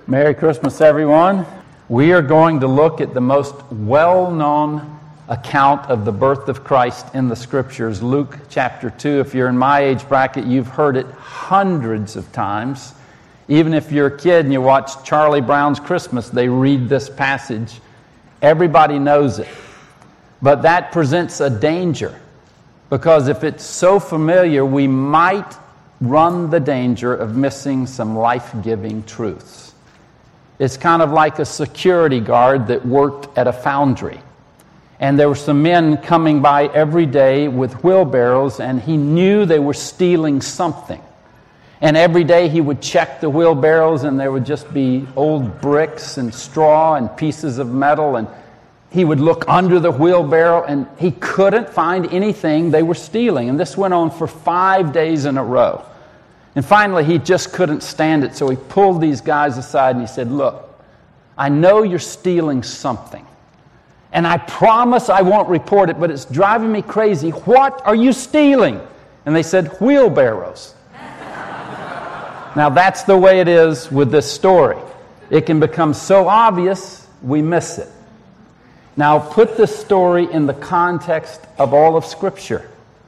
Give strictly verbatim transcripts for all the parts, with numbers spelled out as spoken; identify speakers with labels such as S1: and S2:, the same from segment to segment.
S1: Merry Christmas, everyone. We are going to look at the most well-known account of the birth of Christ in the Scriptures, Luke chapter two. If you're in my age bracket, you've heard it hundreds of times. Even if you're a kid and you watch Charlie Brown's Christmas, they read this passage. Everybody knows it. But that presents a danger, because if it's so familiar, we might run the danger of missing some life-giving truths. It's kind of like a security guard that worked at a foundry. And there were some men coming by every day with wheelbarrows, and he knew they were stealing something. And every day he would check the wheelbarrows, and there would just be old bricks and straw and pieces of metal, and he would look under the wheelbarrow, and he couldn't find anything they were stealing. And this went on for five days in a row. And finally, he just couldn't stand it, so he pulled these guys aside and he said, "Look, I know you're stealing something, and I promise I won't report it, but it's driving me crazy. What are you stealing?" And they said, "Wheelbarrows." Now, that's the way it is with this story. It can become so obvious, we miss it. Now, put this story in the context of all of Scripture.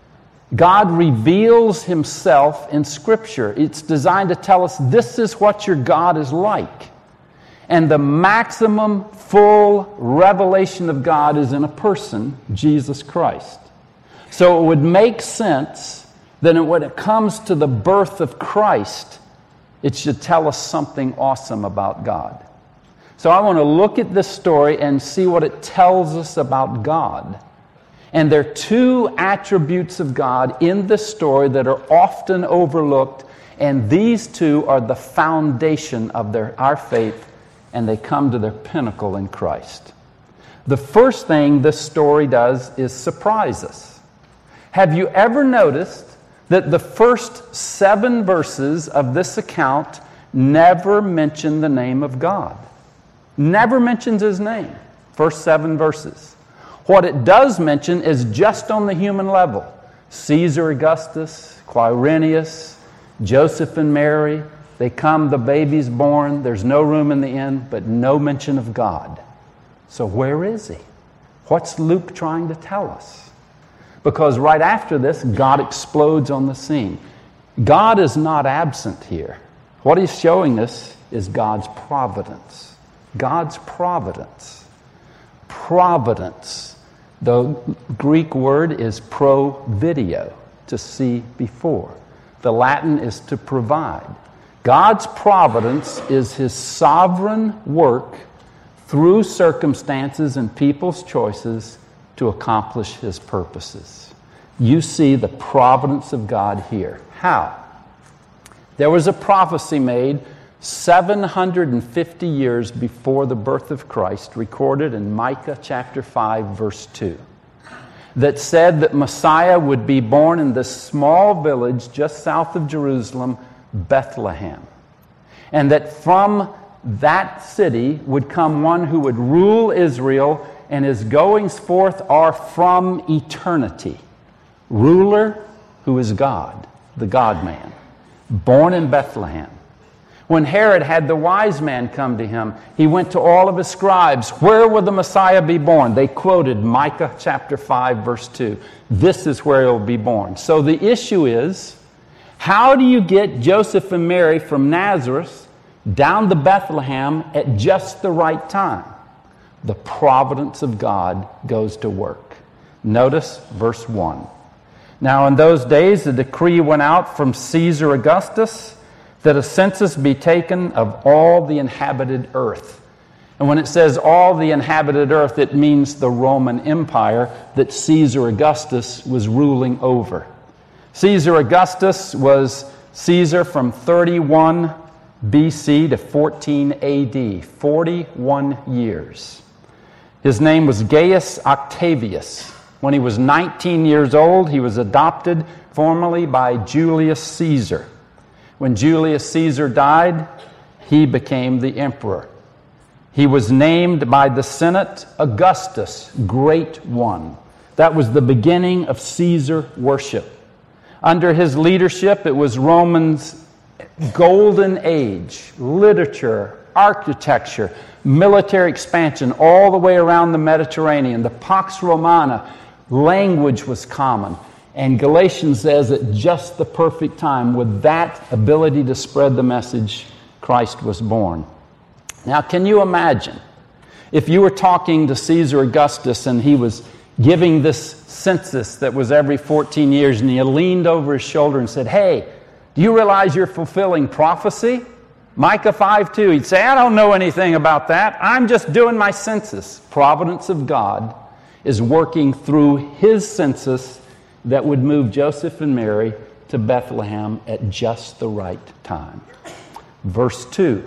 S1: God reveals Himself in Scripture. It's designed to tell us this is what your God is like. And the maximum full revelation of God is in a person, Jesus Christ. So it would make sense that when it comes to the birth of Christ, it should tell us something awesome about God. So I want to look at this story and see what it tells us about God. And there are two attributes of God in this story that are often overlooked, and these two are the foundation of their, our faith, and they come to their pinnacle in Christ. The first thing this story does is surprise us. Have you ever noticed that the first seven verses of this account never mention the name of God? Never mentions His name. First seven verses. What it does mention is just on the human level. Caesar Augustus, Quirinius, Joseph and Mary, they come, the baby's born, there's no room in the inn, but no mention of God. So where is He? What's Luke trying to tell us? Because right after this, God explodes on the scene. God is not absent here. What He's showing us is God's providence. God's providence. Providence. The Greek word is provideo, to see before. The Latin is to provide. God's providence is His sovereign work through circumstances and people's choices to accomplish His purposes. You see the providence of God here. How? There was a prophecy made seven hundred fifty years before the birth of Christ, recorded in Micah chapter five, verse two, that said that Messiah would be born in this small village just south of Jerusalem, Bethlehem, and that from that city would come one who would rule Israel, and His goings forth are from eternity. Ruler who is God, the God-man, born in Bethlehem. When Herod had the wise man come to him, he went to all of his scribes. Where will the Messiah be born? They quoted Micah chapter five, verse two. This is where He will be born. So the issue is, how do you get Joseph and Mary from Nazareth down to Bethlehem at just the right time? The providence of God goes to work. Notice verse one. Now in those days a decree went out from Caesar Augustus that a census be taken of all the inhabited earth. And when it says all the inhabited earth, it means the Roman Empire that Caesar Augustus was ruling over. Caesar Augustus was Caesar from thirty-one B C to fourteen A D, forty-one years. His name was Gaius Octavius. When he was nineteen years old, he was adopted formally by Julius Caesar. When Julius Caesar died, he became the emperor. He was named by the Senate Augustus, Great One. That was the beginning of Caesar worship. Under his leadership, it was Rome's golden age, literature, architecture, military expansion all the way around the Mediterranean. The Pax Romana, language was common. And Galatians says at just the perfect time, with that ability to spread the message, Christ was born. Now, can you imagine if you were talking to Caesar Augustus and he was giving this census that was every fourteen years, and he leaned over his shoulder and said, "Hey, do you realize you're fulfilling prophecy? Micah five two." He'd say, "I don't know anything about that. I'm just doing my census." Providence of God is working through his census that would move Joseph and Mary to Bethlehem at just the right time. Verse two.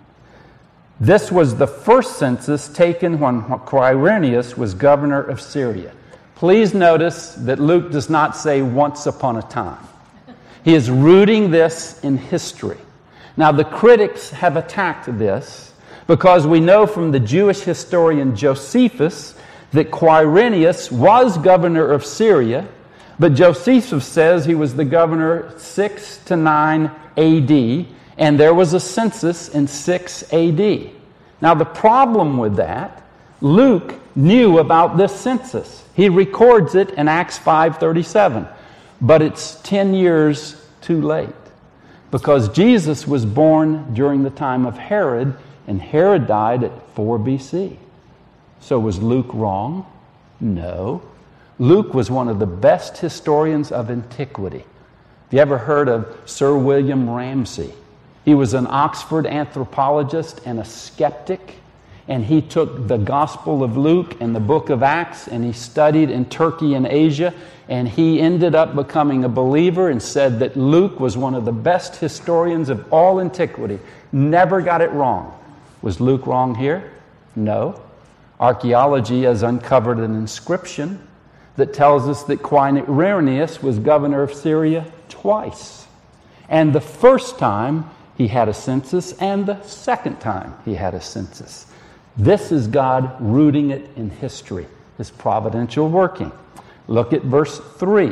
S1: This was the first census taken when Quirinius was governor of Syria. Please notice that Luke does not say once upon a time. He is rooting this in history. Now, the critics have attacked this because we know from the Jewish historian Josephus that Quirinius was governor of Syria, but Josephus says he was the governor six to nine A D, and there was a census in six A D. Now, the problem with that, Luke knew about this census. He records it in Acts five thirty-seven, but it's ten years too late because Jesus was born during the time of Herod, and Herod died at four B C. So was Luke wrong? No. Luke was one of the best historians of antiquity. Have you ever heard of Sir William Ramsay? He was an Oxford anthropologist and a skeptic, and he took the Gospel of Luke and the book of Acts, and he studied in Turkey and Asia, and he ended up becoming a believer and said that Luke was one of the best historians of all antiquity. Never got it wrong. Was Luke wrong here? No. Archaeology has uncovered an inscription that tells us that Quirinius was governor of Syria twice. And the first time he had a census, and the second time he had a census. This is God rooting it in history, his providential working. Look at verse three.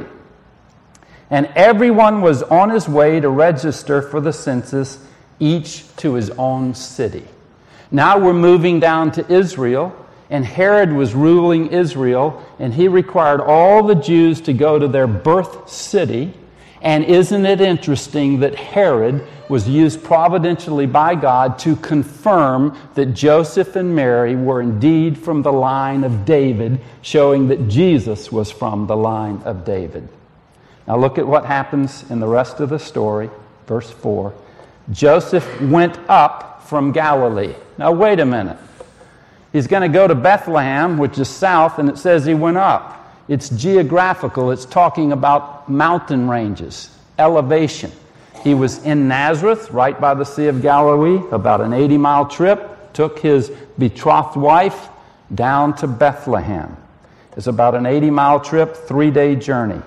S1: And everyone was on his way to register for the census, each to his own city. Now we're moving down to Israel, and Herod was ruling Israel, and he required all the Jews to go to their birth city. And isn't it interesting that Herod was used providentially by God to confirm that Joseph and Mary were indeed from the line of David, showing that Jesus was from the line of David. Now look at what happens in the rest of the story, verse four. Joseph went up from Galilee. Now wait a minute. He's going to go to Bethlehem, which is south, and it says he went up. It's geographical. It's talking about mountain ranges, elevation. He was in Nazareth, right by the Sea of Galilee, about an eighty-mile trip, took his betrothed wife down to Bethlehem. It's about an eighty-mile trip, three-day journey.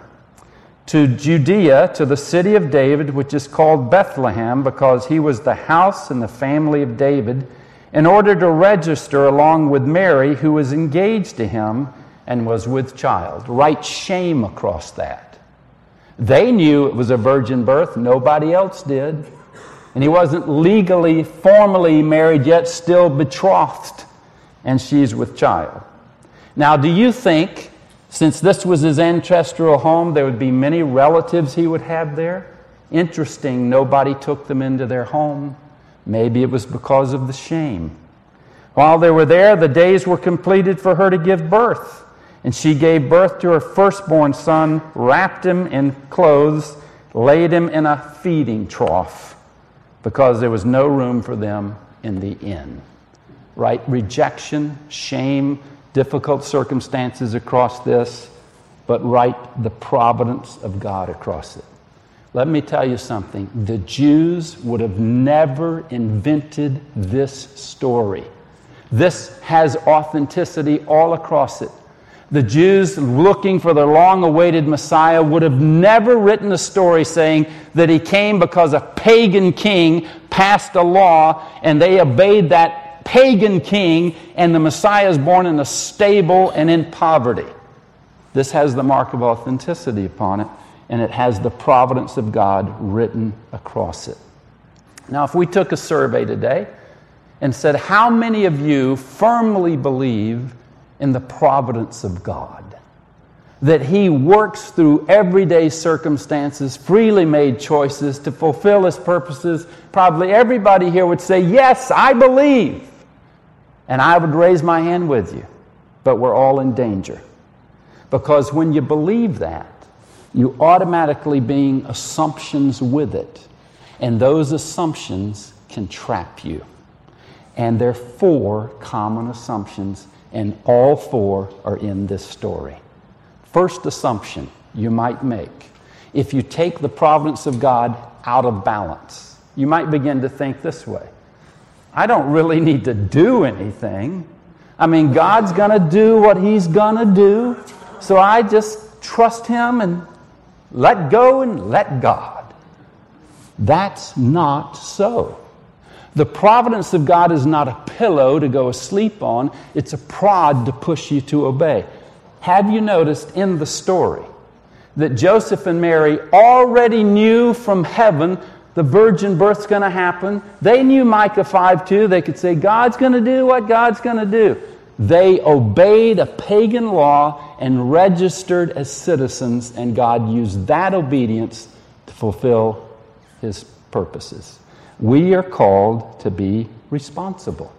S1: To Judea, to the city of David, which is called Bethlehem, because he was the house and the family of David, in order to register along with Mary, who was engaged to him and was with child. Write shame across that. They knew it was a virgin birth. Nobody else did. And he wasn't legally, formally married yet, still betrothed. And she's with child. Now, do you think, since this was his ancestral home, there would be many relatives he would have there? Interesting, nobody took them into their home. Maybe it was because of the shame. While they were there, the days were completed for her to give birth. And she gave birth to her firstborn son, wrapped him in clothes, laid him in a feeding trough, because there was no room for them in the inn. Right? Rejection, shame, difficult circumstances across this, but write the providence of God across it. Let me tell you something. The Jews would have never invented this story. This has authenticity all across it. The Jews looking for their long-awaited Messiah would have never written a story saying that he came because a pagan king passed a law and they obeyed that pagan king, and the Messiah is born in a stable and in poverty. This has the mark of authenticity upon it, and it has the providence of God written across it. Now, if we took a survey today and said, how many of you firmly believe in the providence of God? That He works through everyday circumstances, freely made choices to fulfill His purposes. Probably everybody here would say, yes, I believe. And I would raise my hand with you. But we're all in danger. Because when you believe that, you automatically bring assumptions with it. And those assumptions can trap you. And there are four common assumptions, and all four are in this story. First assumption you might make, if you take the providence of God out of balance, you might begin to think this way. I don't really need to do anything. I mean, God's going to do what He's going to do, so I just trust Him and let go and let God. That's not so. The providence of God is not a pillow to go asleep on. It's a prod to push you to obey. Have you noticed in the story that Joseph and Mary already knew from heaven the virgin birth's going to happen? They knew Micah five two. They could say, God's going to do what God's going to do. They obeyed a pagan law and registered as citizens, and God used that obedience to fulfill His purposes. We are called to be responsible.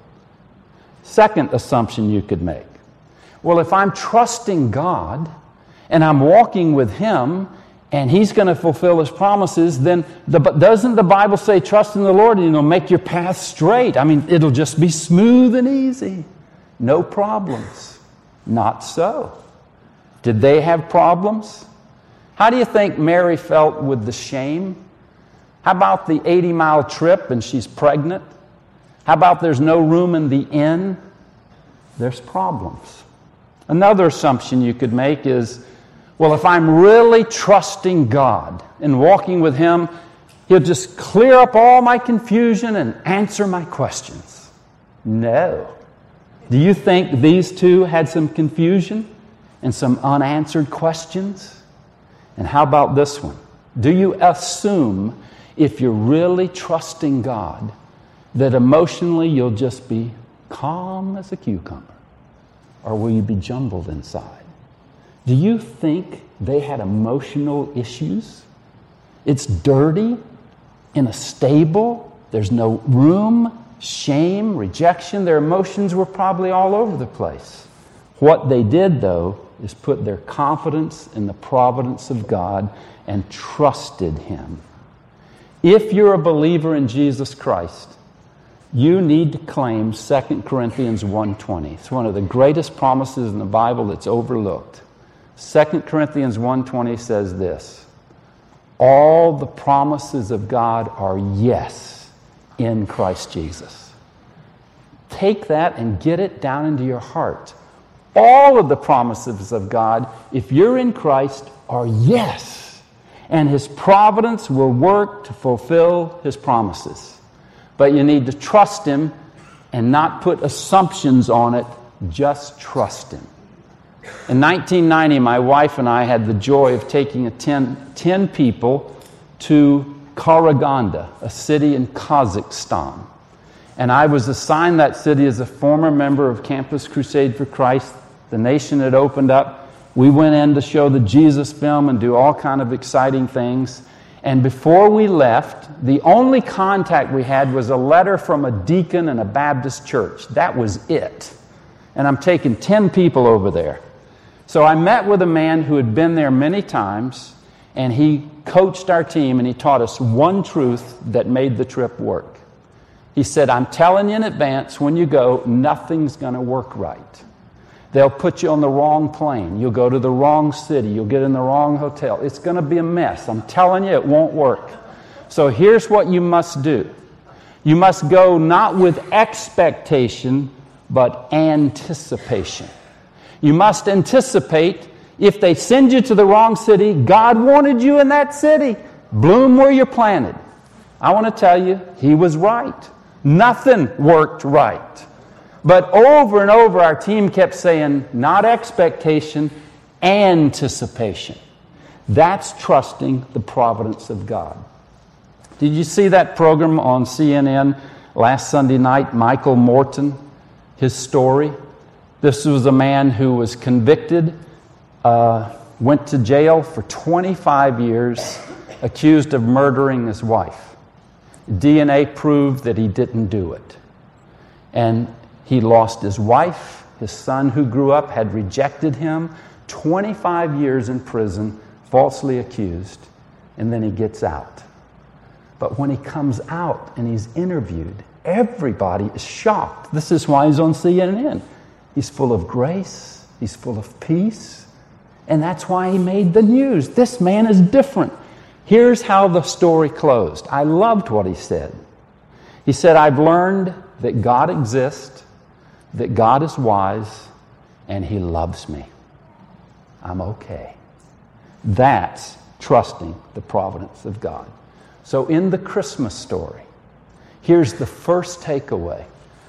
S1: Second assumption you could make. Well, if I'm trusting God and I'm walking with Him and He's going to fulfill His promises, then the, doesn't the Bible say trust in the Lord and He'll make your path straight? I mean, it'll just be smooth and easy. No problems. Not so. Did they have problems? How do you think Mary felt with the shame? How about the eighty-mile trip and she's pregnant? How about there's no room in the inn? There's problems. Another assumption you could make is, well, if I'm really trusting God and walking with Him, He'll just clear up all my confusion and answer my questions. No. Do you think these two had some confusion and some unanswered questions? And how about this one? Do you assume, if you're really trusting God, that emotionally you'll just be calm as a cucumber? Or will you be jumbled inside? Do you think they had emotional issues? It's dirty in a stable. There's no room, shame, rejection. Their emotions were probably all over the place. What they did, though, is put their confidence in the providence of God and trusted Him. If you're a believer in Jesus Christ, you need to claim Second Corinthians one twenty. It's one of the greatest promises in the Bible that's overlooked. Second Corinthians one twenty says this: all the promises of God are yes in Christ Jesus. Take that and get it down into your heart. All of the promises of God, if you're in Christ, are yes. And His providence will work to fulfill His promises. But you need to trust Him and not put assumptions on it. Just trust Him. In nineteen ninety, my wife and I had the joy of taking a ten, ten people to Karaganda, a city in Kazakhstan. And I was assigned that city as a former member of Campus Crusade for Christ. The nation had opened up. We went in to show the Jesus film and do all kind of exciting things. And before we left, the only contact we had was a letter from a deacon in a Baptist church. That was it. And I'm taking ten people over there. So I met with a man who had been there many times, and he coached our team, and he taught us one truth that made the trip work. He said, I'm telling you in advance, when you go, nothing's going to work right. They'll put you on the wrong plane. You'll go to the wrong city. You'll get in the wrong hotel. It's going to be a mess. I'm telling you, it won't work. So here's what you must do. You must go not with expectation, but anticipation. You must anticipate, if they send you to the wrong city, God wanted you in that city. Bloom where you're planted. I want to tell you, he was right. Nothing worked right. But over and over, our team kept saying, not expectation, anticipation. That's trusting the providence of God. Did you see that program on C N N Last Sunday night, Michael Morton, his story. This was a man who was convicted, uh, went to jail for twenty-five years, accused of murdering his wife. D N A proved that he didn't do it. And he lost his wife. His son, who grew up, had rejected him. twenty-five years in prison, falsely accused. And then he gets out. But when he comes out and he's interviewed, everybody is shocked. This is why he's on C N N. He's full of grace. He's full of peace. And that's why he made the news. This man is different. Here's how the story closed. I loved what he said. He said, I've learned that God exists, that God is wise, and He loves me. I'm okay. That's trusting the providence of God. So in the Christmas story, here's the first takeaway.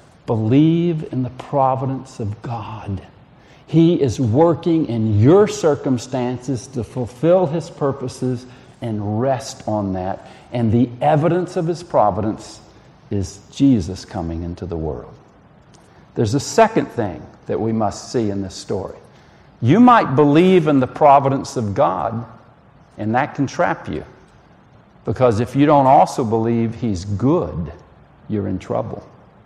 S1: Believe in the providence of God. He is working in your circumstances to fulfill His purposes, and rest on that. And the evidence of His providence is Jesus coming into the world. There's a second thing that we must see in this story. You might believe in the providence of God, and that can trap you. Because if you don't also believe He's good, you're in trouble.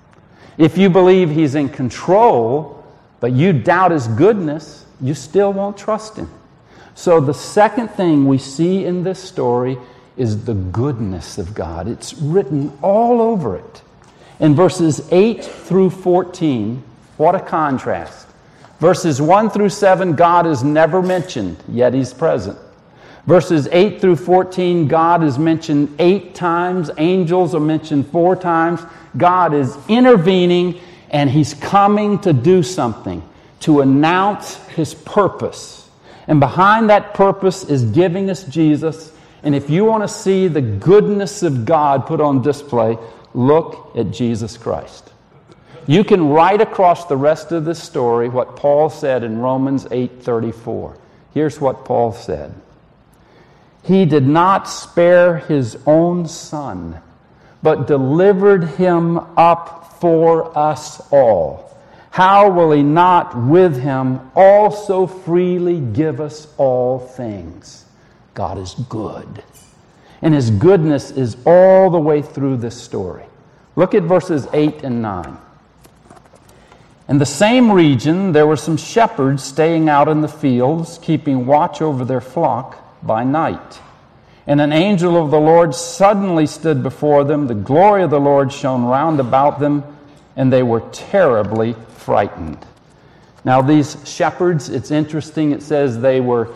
S1: If you believe He's in control, but you doubt His goodness, you still won't trust Him. So the second thing we see in this story is the goodness of God. It's written all over it. In verses eight through fourteen, what a contrast. Verses one through seven, God is never mentioned, yet He's present. Verses eight through fourteen, God is mentioned eight times. Angels are mentioned four times. God is intervening, and He's coming to do something, to announce His purpose. And behind that purpose is giving us Jesus. And if you want to see the goodness of God put on display, look at Jesus Christ. You can write across the rest of this story what Paul said in Romans eight thirty-four. Here's what Paul said. He did not spare His own Son, but delivered Him up for us all. How will He not with Him also freely give us all things? God is good. And His goodness is all the way through this story. Look at verses eight and nine. In the same region, there were some shepherds staying out in the fields, keeping watch over their flock by night. And an angel of the Lord suddenly stood before them. The glory of the Lord shone round about them, and they were terribly frightened. Now these shepherds, it's interesting, it says they were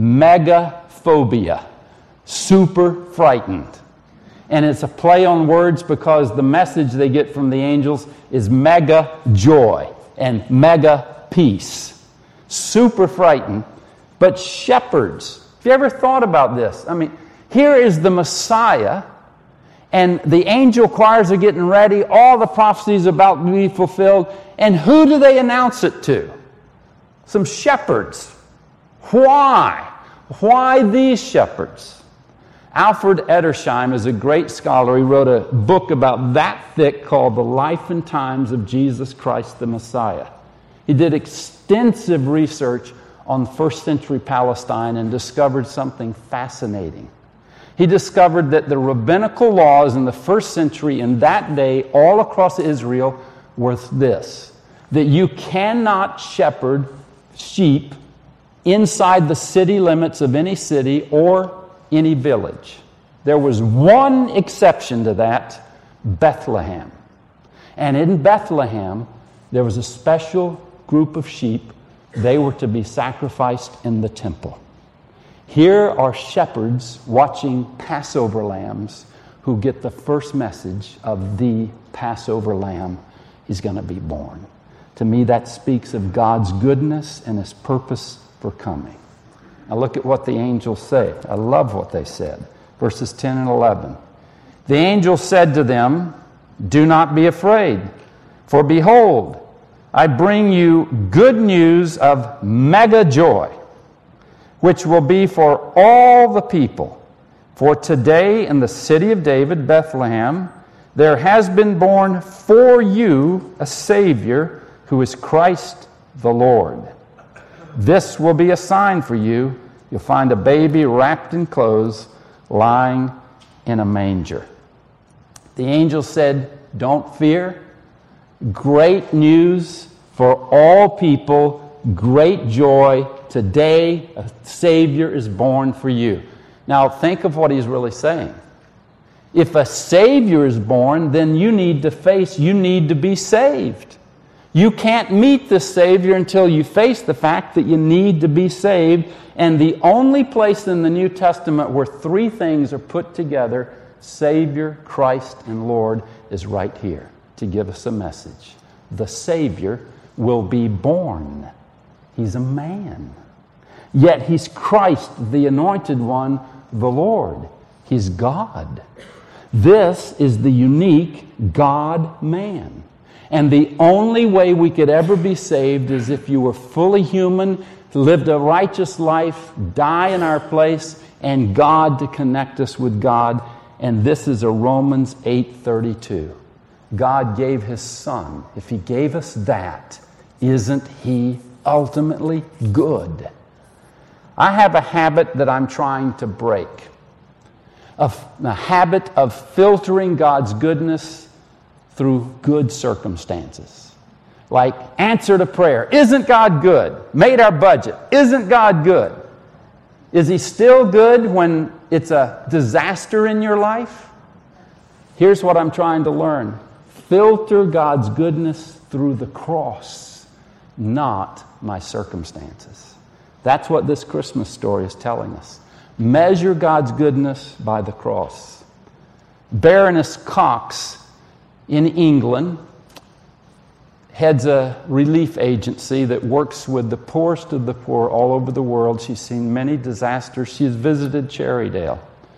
S1: megaphobia, super frightened. And it's a play on words because the message they get from the angels is mega joy and mega peace. Super frightened, but shepherds. Have you ever thought about this? I mean, here is the Messiah, and the angel choirs are getting ready. All the prophecies about to be fulfilled. And who do they announce it to? Some shepherds. Why? Why these shepherds? Alfred Edersheim is a great scholar. He wrote a book about that thick called The Life and Times of Jesus Christ the Messiah. He did extensive research on first century Palestine and discovered something fascinating. He discovered that the rabbinical laws in the first century in that day all across Israel were this, that you cannot shepherd sheep inside the city limits of any city or any village. There was one exception to that, Bethlehem. And in Bethlehem, there was a special group of sheep. They were to be sacrificed in the temple. Here are shepherds watching Passover lambs who get the first message of the Passover lamb. He's going to be born. To me, that speaks of God's goodness and His purpose for coming. Now look at what the angels say. I love what they said. Verses ten and eleven. The angel said to them, "Do not be afraid, for behold, I bring you good news of mega joy, which will be for all the people. For today in the city of David, Bethlehem, There has been born for you a Savior who is Christ the Lord. This will be a sign for you. You'll find a baby wrapped in clothes, lying in a manger." The angel said, "Don't fear. Great news for all people, great joy. Today a Savior is born for you." Now think of what he's really saying. If a Savior is born, then you need to face, you need to be saved. You can't meet the Savior until you face the fact that you need to be saved. And the only place in the New Testament where three things are put together, Savior, Christ, and Lord, is right here to give us a message. The Savior will be born. He's a man. Yet He's Christ, the Anointed One, the Lord. He's God. This is the unique God-man. And the only way we could ever be saved is if you were fully human, lived a righteous life, die in our place, and God to connect us with God. And this is a Romans eight thirty-two. God gave His Son. If He gave us that, isn't He ultimately good? I have a habit that I'm trying to break. A, a habit of filtering God's goodness through good circumstances. Like answer to prayer. Isn't God good? Made our budget. Isn't God good? Is He still good when it's a disaster in your life? Here's what I'm trying to learn. Filter God's goodness through the cross, not my circumstances. That's what this Christmas story is telling us. Measure God's goodness by the cross. Baroness Cox in England heads a relief agency that works with the poorest of the poor all over the world. She's seen many disasters. She's visited Cherrydale.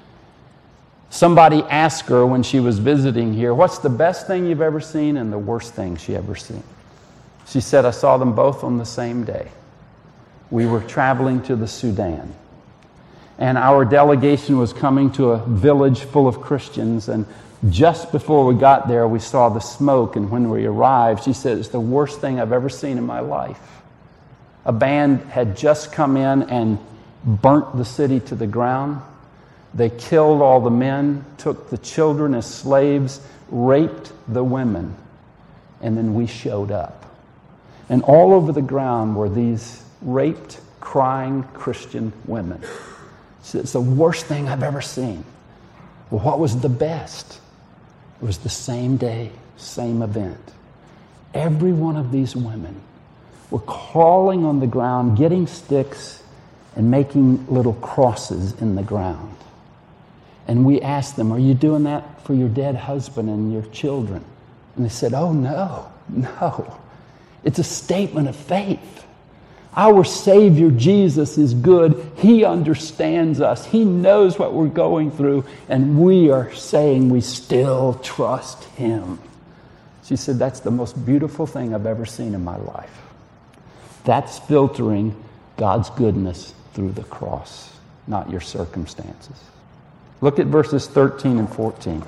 S1: Somebody asked her when she was visiting here, "What's the best thing you've ever seen and the worst thing she ever seen?" She said, "I saw them both on the same day. We were traveling to the Sudan. And our delegation was coming to a village full of Christians, and just before we got there, we saw the smoke, and when we arrived," she said, "it's the worst thing I've ever seen in my life. A band had just come in and burnt the city to the ground. They killed all the men, took the children as slaves, raped the women, and then we showed up. And all over the ground were these raped, crying Christian women. It's the worst thing I've ever seen." Well, what was the best? It was the same day, same event. Every one of these women were crawling on the ground, getting sticks, and making little crosses in the ground. And we asked them, "Are you doing that for your dead husband and your children?" And they said, "Oh, no, no. It's a statement of faith. Our Savior Jesus is good. He understands us. He knows what we're going through, and we are saying we still trust Him." She said, "That's the most beautiful thing I've ever seen in my life." That's filtering God's goodness through the cross, not your circumstances. Look at verses thirteen and fourteen.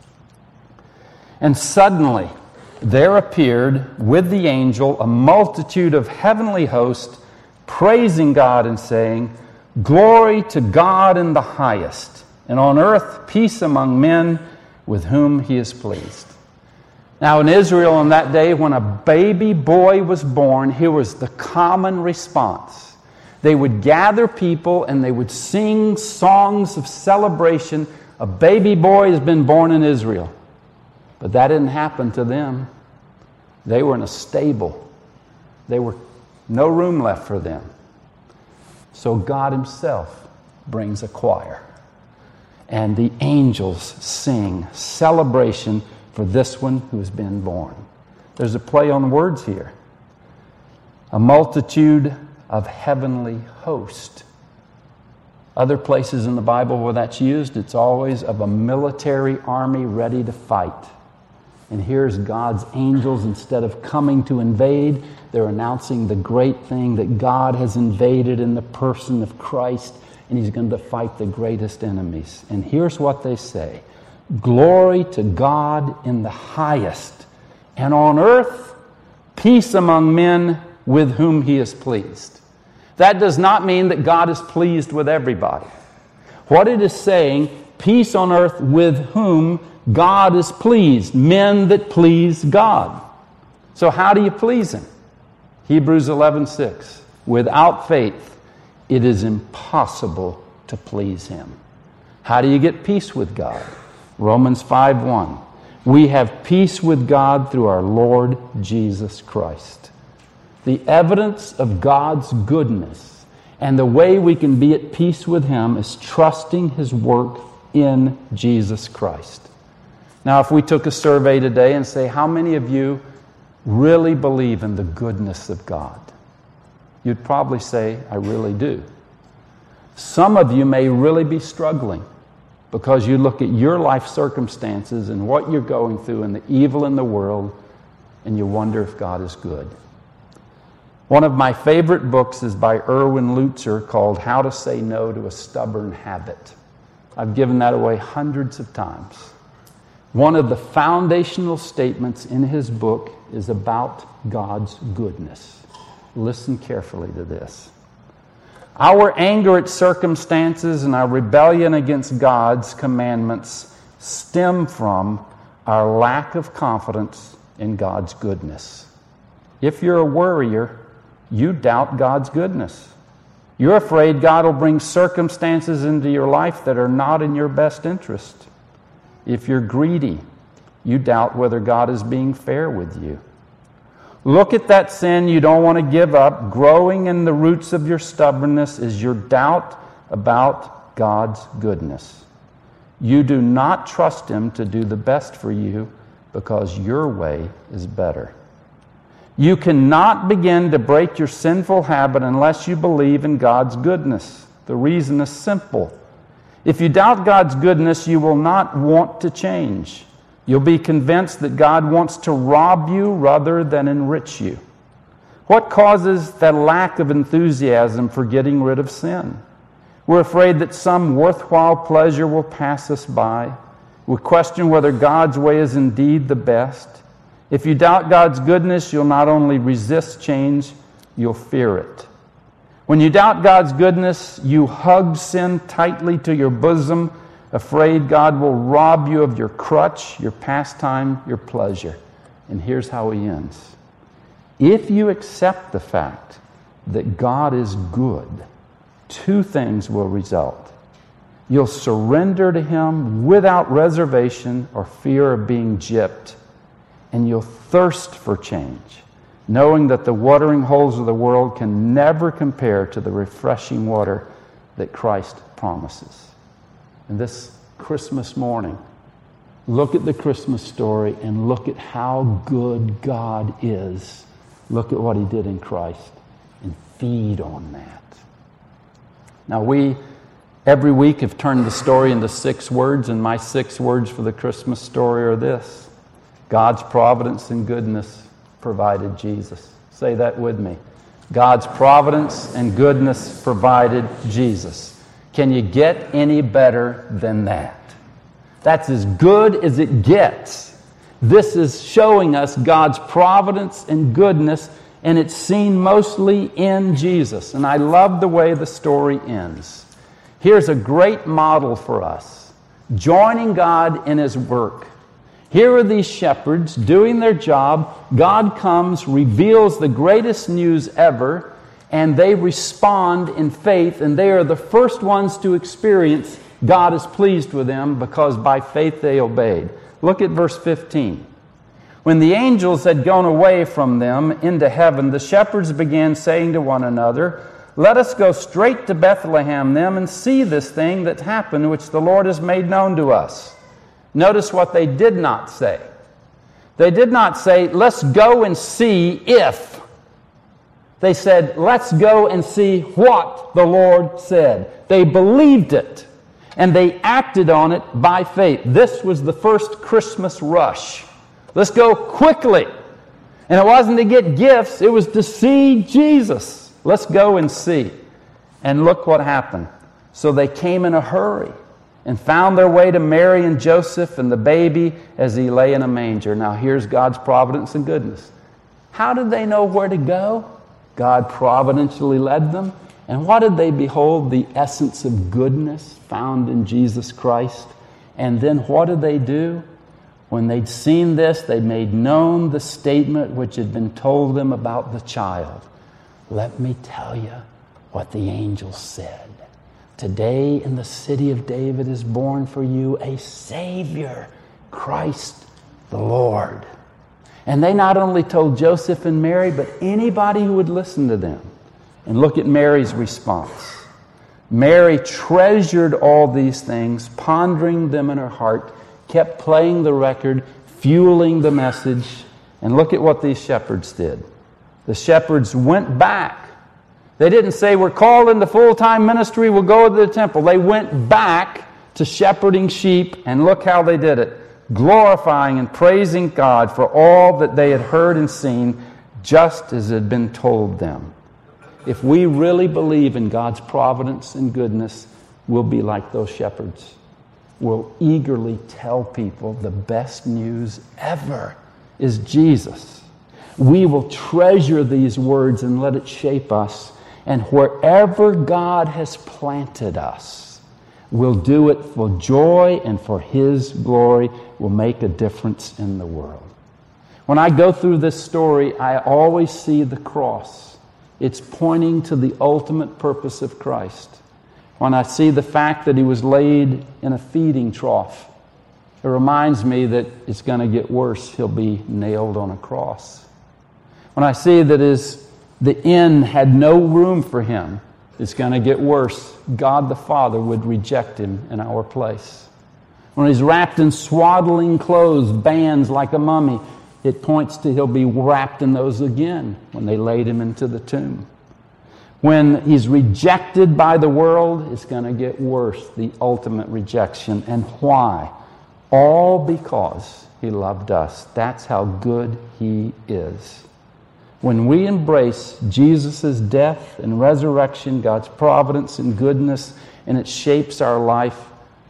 S1: "And suddenly there appeared with the angel a multitude of heavenly hosts, praising God and saying, 'Glory to God in the highest, and on earth peace among men with whom He is pleased.'" Now in Israel in that day, when a baby boy was born, here was the common response. They would gather people and they would sing songs of celebration. A baby boy has been born in Israel. But that didn't happen to them. They were in a stable. There were no room left for them. So God Himself brings a choir. And the angels sing celebration for this one who has been born. There's a play on words here. A multitude of heavenly host. Other places in the Bible where that's used, it's always of a military army ready to fight. And here's God's angels. Instead of coming to invade, they're announcing the great thing that God has invaded in the person of Christ, and He's going to fight the greatest enemies. And here's what they say: Glory to God in the highest, and on earth, peace among men with whom he is pleased. That does not mean that God is pleased with everybody. What it is saying, peace on earth with whom God is pleased, men that please God. So how do you please him? Hebrews eleven six. Without faith, it is impossible to please him. How do you get peace with God? Romans five one. We have peace with God through our Lord Jesus Christ. The evidence of God's goodness and the way we can be at peace with him is trusting his work in Jesus Christ. Now, if we took a survey today and say, how many of you really believe in the goodness of God? You'd probably say, I really do. Some of you may really be struggling because you look at your life circumstances and what you're going through and the evil in the world, and you wonder if God is good. One of my favorite books is by Erwin Lutzer called How to Say No to a Stubborn Habit. I've given that away hundreds of times. One of the foundational statements in his book is about God's goodness. Listen carefully to this. Our anger at circumstances and our rebellion against God's commandments stem from our lack of confidence in God's goodness. If you're a worrier, you doubt God's goodness. You're afraid God will bring circumstances into your life that are not in your best interest. If you're greedy, you doubt whether God is being fair with you. Look at that sin you don't want to give up. Growing in the roots of your stubbornness is your doubt about God's goodness. You do not trust him to do the best for you because your way is better. You cannot begin to break your sinful habit unless you believe in God's goodness. The reason is simple. If you doubt God's goodness, you will not want to change. You'll be convinced that God wants to rob you rather than enrich you. What causes that lack of enthusiasm for getting rid of sin? We're afraid that some worthwhile pleasure will pass us by. We question whether God's way is indeed the best. If you doubt God's goodness, you'll not only resist change, you'll fear it. When you doubt God's goodness, you hug sin tightly to your bosom, afraid God will rob you of your crutch, your pastime, your pleasure. And here's how he ends. If you accept the fact that God is good, two things will result. You'll surrender to him without reservation or fear of being gypped, and you'll thirst for change, knowing that the watering holes of the world can never compare to the refreshing water that Christ promises. And this Christmas morning, look at the Christmas story and look at how good God is. Look at what he did in Christ and feed on that. Now we, every week, have turned the story into six words, and my six words for the Christmas story are this. God's providence and goodness provided Jesus. Say that with me. God's providence and goodness provided Jesus. Can you get any better than that? That's as good as it gets. This is showing us God's providence and goodness, and it's seen mostly in Jesus. And I love the way the story ends. Here's a great model for us. Joining God in his work. Here are these shepherds doing their job. God comes, reveals the greatest news ever, and they respond in faith, and they are the first ones to experience God is pleased with them because by faith they obeyed. Look at verse fifteen. When the angels had gone away from them into heaven, the shepherds began saying to one another, "Let us go straight to Bethlehem then and see this thing that happened, which the Lord has made known to us." Notice what they did not say. They did not say, let's go and see if. They said, let's go and see what the Lord said. They believed it, and they acted on it by faith. This was the first Christmas rush. Let's go quickly. And it wasn't to get gifts, it was to see Jesus. Let's go and see. And look what happened. So they came in a hurry. and found their way to Mary and Joseph and the baby as he lay in a manger. Now here's God's providence and goodness. How did they know where to go? God providentially led them. And what did they behold? The essence of goodness found in Jesus Christ. And then what did they do? When they'd seen this, they made known the statement which had been told them about the child. Let me tell you what the angel said. Today in the city of David is born for you a Savior, Christ the Lord. And they not only told Joseph and Mary, but anybody who would listen to them. And look at Mary's response. Mary treasured all these things, pondering them in her heart, kept playing the record, fueling the message. And look at what these shepherds did. The shepherds went back. They didn't say, we're called into full-time ministry, we'll go to the temple. They went back to shepherding sheep, and look how they did it. Glorifying and praising God for all that they had heard and seen, just as had been told them. If we really believe in God's providence and goodness, we'll be like those shepherds. We'll eagerly tell people the best news ever is Jesus. We will treasure these words and let it shape us. And wherever God has planted us, we'll do it for joy and for His glory. We'll make a difference in the world. When I go through this story, I always see the cross. It's pointing to the ultimate purpose of Christ. When I see the fact that He was laid in a feeding trough, it reminds me that it's going to get worse. He'll be nailed on a cross. When I see that his, the inn had no room for Him, it's going to get worse. God the Father would reject Him in our place. When He's wrapped in swaddling clothes, bands like a mummy, it points to He'll be wrapped in those again when they laid Him into the tomb. When He's rejected by the world, it's going to get worse, the ultimate rejection. And why? All because He loved us. That's how good He is. When we embrace Jesus' death and resurrection, God's providence and goodness, and it shapes our life,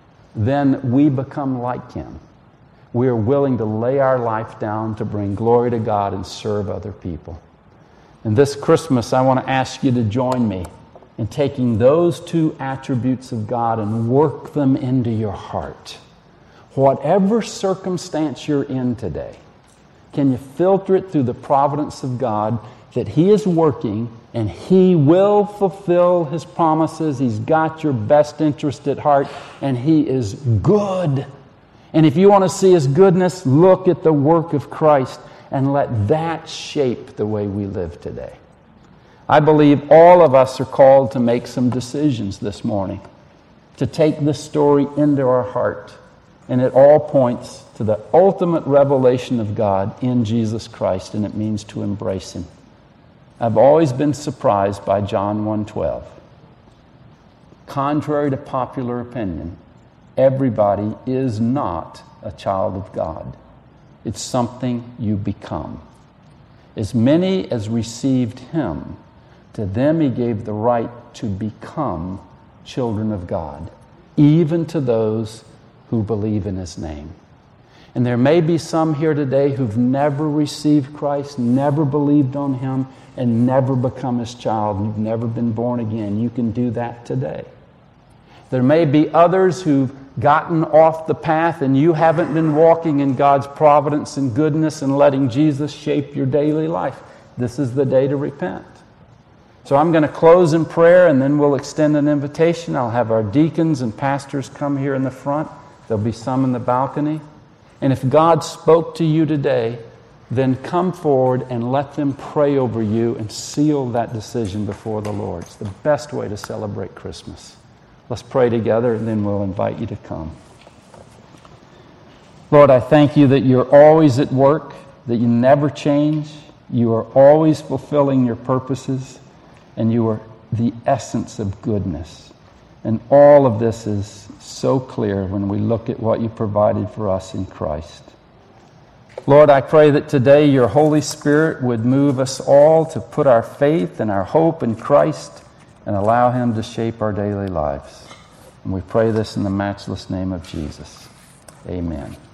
S1: then we become like Him. We are willing to lay our life down to bring glory to God and serve other people. And this Christmas, I want to ask you to join me in taking those two attributes of God and work them into your heart. Whatever circumstance you're in today, can you filter it through the providence of God that He is working and He will fulfill His promises. He's got your best interest at heart and He is good. And if you want to see His goodness, look at the work of Christ and let that shape the way we live today. I believe all of us are called to make some decisions this morning, to take this story into our heart. And it all points to the ultimate revelation of God in Jesus Christ, and it means to embrace Him. I've always been surprised by John one twelve. Contrary to popular opinion, everybody is not a child of God. It's something you become. As many as received Him, to them He gave the right to become children of God, even to those who believe in His name. And there may be some here today who've never received Christ, never believed on Him, and never become His child, and you've never been born again. You can do that today. There may be others who've gotten off the path and you haven't been walking in God's providence and goodness and letting Jesus shape your daily life. This is the day to repent. So I'm going to close in prayer and then we'll extend an invitation. I'll have our deacons and pastors come here in the front. There'll be some in the balcony. And if God spoke to you today, then come forward and let them pray over you and seal that decision before the Lord. It's the best way to celebrate Christmas. Let's pray together, and then we'll invite you to come. Lord, I thank You that You're always at work, that You never change. You are always fulfilling Your purposes, and You are the essence of goodness. And all of this is so clear when we look at what You provided for us in Christ. Lord, I pray that today Your Holy Spirit would move us all to put our faith and our hope in Christ and allow Him to shape our daily lives. And we pray this in the matchless name of Jesus. Amen.